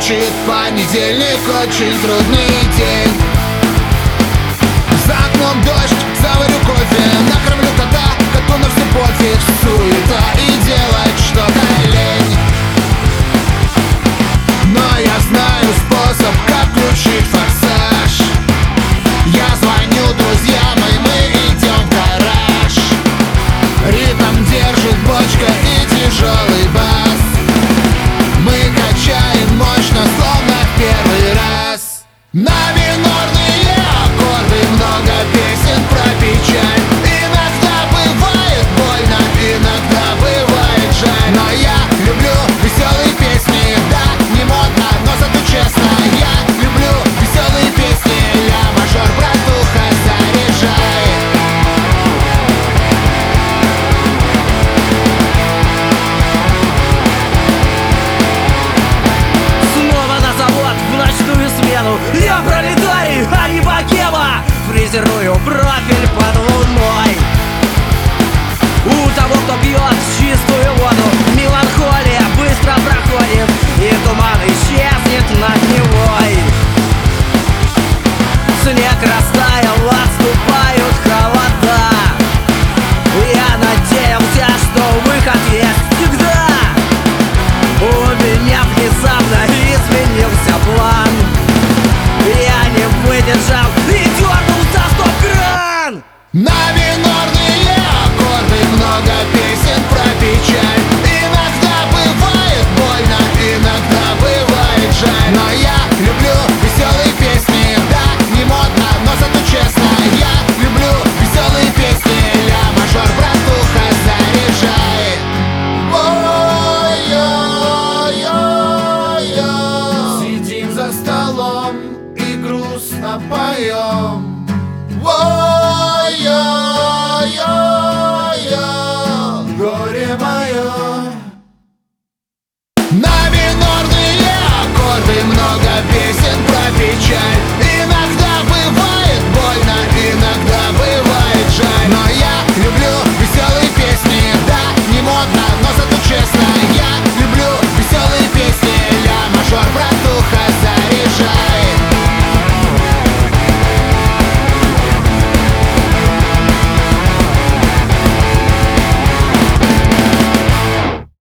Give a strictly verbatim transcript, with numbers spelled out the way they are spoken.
Звучит понедельник, очень трудный день. За окном дождь, заварю кофе, накормлю кота, коту на все пофиг. Суета и делать что-то лень. Но я знаю способ, как включить форсаж. Я звоню друзьям, и мы идем в гараж. Ритм держит бочка и тяжелый бас. Мы качаем мощно, словно в первый раз. На минорные аккорды много песен про печаль. Иногда бывает больно, иногда бывает жаль. Но я люблю веселые песни, да, не модно, но зато честно. Я люблю веселые песни, ля мажор, братуха, заряжай. Снова на завод в ночную смену. Я пролетарий, а не богема. Фрезерую профиль под луной. У того, кто пьет чистую воду, меланхолия быстро проходит, и туман исчезнет над Невой. Снег растаял, отступают холода. Я надеялся, что выход есть всегда. У меня внезапно изменился план. Я не выдержал и дернулся в стоп-кран. На минорные аккорды много песен про печаль. Иногда бывает больно, иногда бывает жаль. Но я люблю веселые песни, да, не модно, но зато честно. Я люблю веселые песни, ля мажор, братуха, заряжай. Ой-ой-ой-ой. Сидим за столом и грустно поем. Ой-ой-ой-ой, горе мое. На минорные аккорды много песен про печаль.